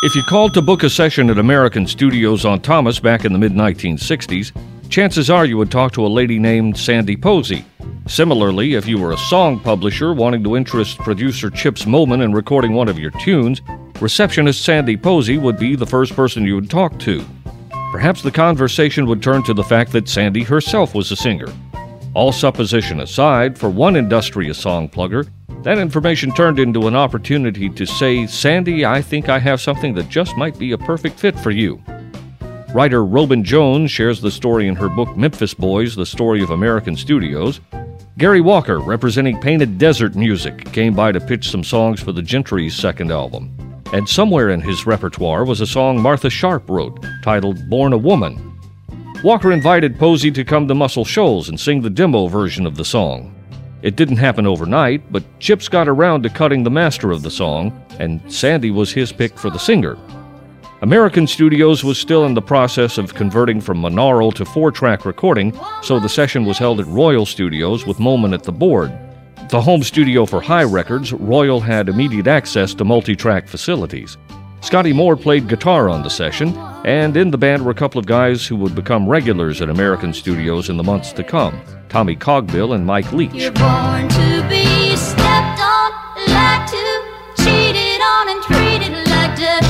If you called to book a session at American Studios on Thomas back in the mid-1960s, chances are you would talk to a lady named Sandy Posey. Similarly, if you were a song publisher wanting to interest producer Chips Moman in recording one of your tunes, receptionist Sandy Posey would be the first person you would talk to. Perhaps the conversation would turn to the fact that Sandy herself was a singer. All supposition aside, for one industrious song plugger, that information turned into an opportunity to say, "Sandy, I think I have something that just might be a perfect fit for you." Writer Robin Jones shares the story in her book Memphis Boys, The Story of American Studios. Gary Walker, representing Painted Desert Music, came by to pitch some songs for the Gentry's second album. And somewhere in his repertoire was a song Martha Sharp wrote, titled Born a Woman. Walker invited Posey to come to Muscle Shoals and sing the demo version of the song. It didn't happen overnight, but Chips got around to cutting the master of the song, and Sandy was his pick for the singer. American Studios was still in the process of converting from monaural to 4-track recording, so the session was held at Royal Studios with Moman at the board. The home studio for High Records, Royal had immediate access to multi-track facilities. Scotty Moore played guitar on the session, and in the band were a couple of guys who would become regulars at American Studios in the months to come, Tommy Cogbill and Mike Leach. You're born to be stepped on, lied to, cheated on, and treated like dirt.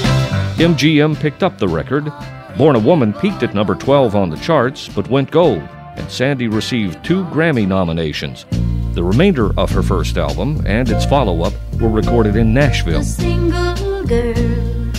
MGM picked up the record. Born a Woman peaked at number 12 on the charts, but went gold, and Sandy received 2 Grammy nominations. The remainder of her first album and its follow-up were recorded in Nashville. A single girl,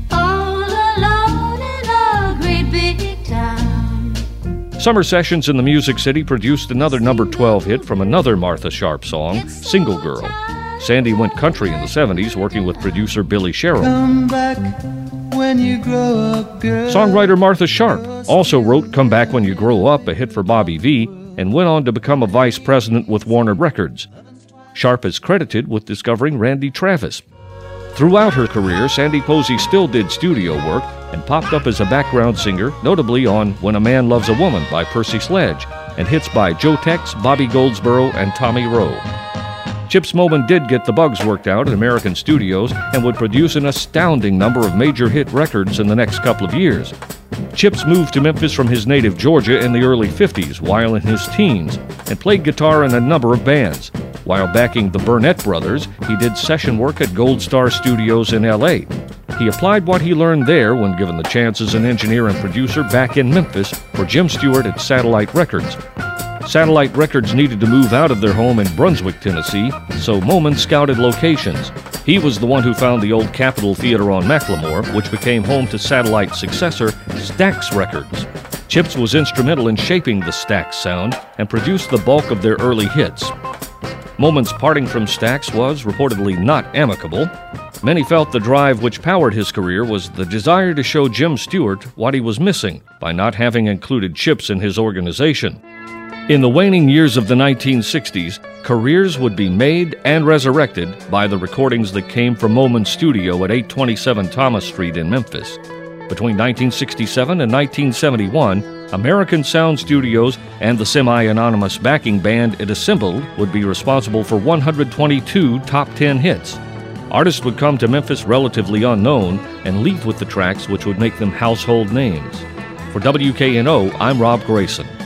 all alone in a great big town. Summer Sessions in the Music City produced another number 12 hit from another Martha Sharp song, Single Girl. Sandy went country in the 70s, working with producer Billy Sherrill. Come back when you grow up, girl. Songwriter Martha Sharp also wrote Come Back When You Grow Up, a hit for Bobby Vee, and went on to become a vice president with Warner Records. Sharp is credited with discovering Randy Travis. Throughout her career, Sandy Posey still did studio work and popped up as a background singer, notably on When a Man Loves a Woman by Percy Sledge, and hits by Joe Tex, Bobby Goldsboro, and Tommy Rowe. Chips Moman did get the bugs worked out at American Studios and would produce an astounding number of major hit records in the next couple of years. Chips moved to Memphis from his native Georgia in the early 50s while in his teens and played guitar in a number of bands. While backing the Burnett Brothers, he did session work at Gold Star Studios in L.A. He applied what he learned there when given the chance as an engineer and producer back in Memphis for Jim Stewart at Satellite Records. Satellite Records needed to move out of their home in Brunswick, Tennessee, so Moman scouted locations. He was the one who found the old Capitol Theater on Macklemore, which became home to Satellite's successor, Stax Records. Chips was instrumental in shaping the Stax sound and produced the bulk of their early hits. Moman's parting from Stax was reportedly not amicable. Many felt the drive which powered his career was the desire to show Jim Stewart what he was missing by not having included Chips in his organization. In the waning years of the 1960s, careers would be made and resurrected by the recordings that came from Moman's studio at 827 Thomas Street in Memphis. Between 1967 and 1971, American Sound Studios and the semi-anonymous backing band it assembled would be responsible for 122 top 10 hits. Artists would come to Memphis relatively unknown and leave with the tracks which would make them household names. For WKNO, I'm Rob Grayson.